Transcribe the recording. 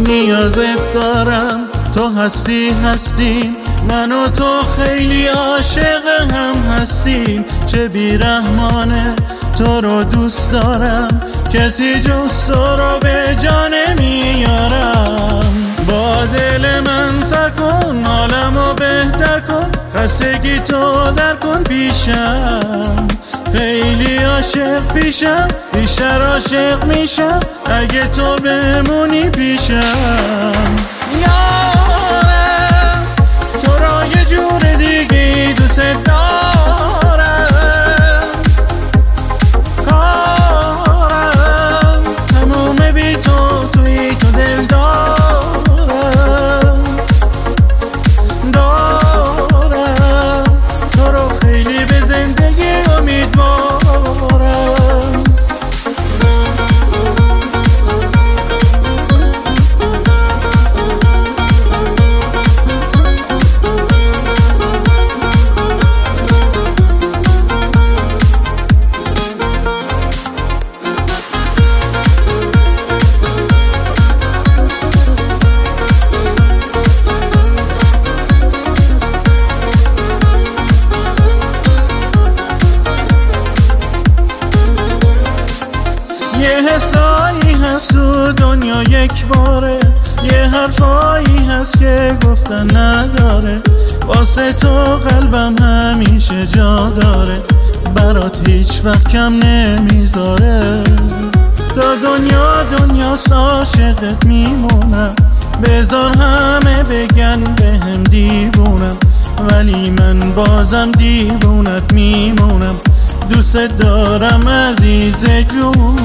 نیازت دارم، تو هستیم، من و تو خیلی عاشق هم هستیم. چه بیرحمانه تو رو دوست دارم، کسی جز تو رو به جا نمیارم. با دل من سر کن، حالمو بهتر کن، خستگی تو در کن پیشم. خیلی عاشق پیشم، بیشتر عاشق میشم اگه تو بمونی پیشم. یارم تو را یه جور دیگه دوست دارم، کارم تمومه بی تو، توی تو دل دارم تو رو خیلی به زندگی امیدوارم. یه حسایی هست تو دنیا یک باره، یه حرفایی هست که گفتن نداره. واسه تو قلبم همیشه جا داره، برات هیچ وقت کم نمیذاره. تا دنیا عاشقت میمونم، بذار همه بگن بهم دیوونم، ولی من بازم دیوونت میمونم. دوست دارم عزیز جون،